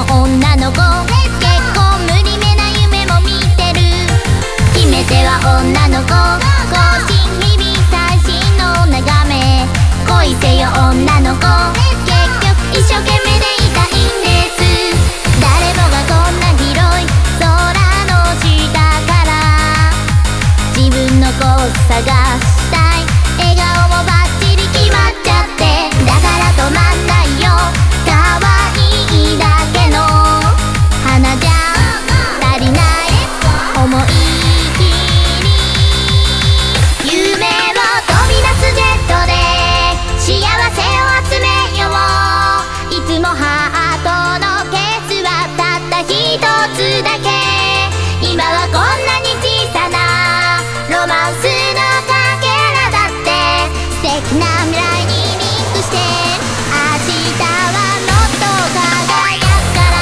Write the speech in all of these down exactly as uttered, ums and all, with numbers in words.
の女の子、結構無理めな夢も見てる。決め手は女の子、更新日々最新の眺め。恋せよ女の子、結局一生懸命でいたいんです。誰もがこんな広い空の下から自分の子を探したい。笑顔もバッチリ決まっちゃって、だから止まんないよ。可愛いだけの花じゃ足りない思い切り夢を飛び出すジェットで幸せを集めよう。いつもハートのケースはたった一つだけ。今はこんなに小さなロマンスのかけらだって素敵な未来にリンクして、明日はもっと輝くから。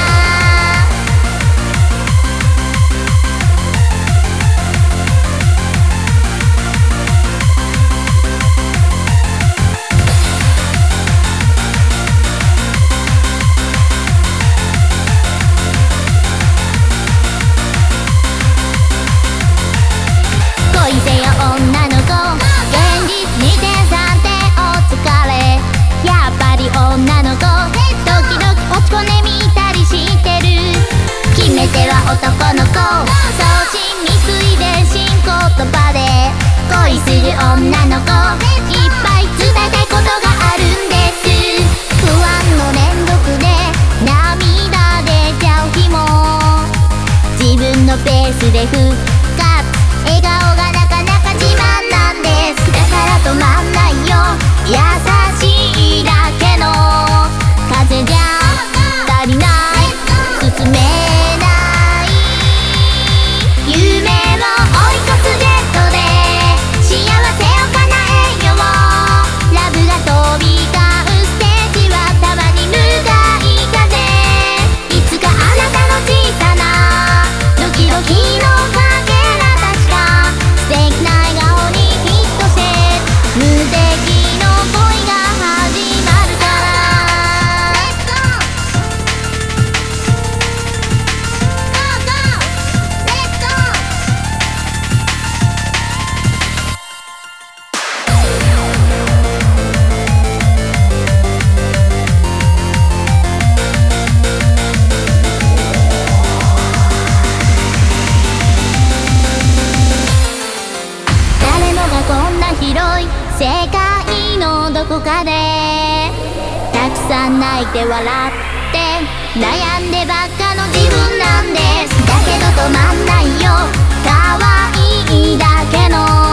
恋せよ女の子、現実 にてんさん 点お疲れ。やっぱり女の子、時々落ち込んでみたりしてる。決め手は男の子、送信未遂電信言葉で恋する女の子、いっぱい伝えたいことがあるんです。不安の連続で涙出ちゃう日も、自分のペースで復活。笑顔がなかなか自慢なんです。だから止まんないよ。優しいだけの風じゃ足りない、進めない夢を追い越すジェットで幸せを叶えよう。ラブが飛び交うステージはたまに向かい風。いつかあなたの小さなドキドキのかけらたちが素敵な笑顔にヒットして、無敵の恋が始まるから。誰もがこんな広い世界のどこかでたくさん泣いて笑って悩んでばっかの自分なんです。だけど止まんないよ。可愛いだけの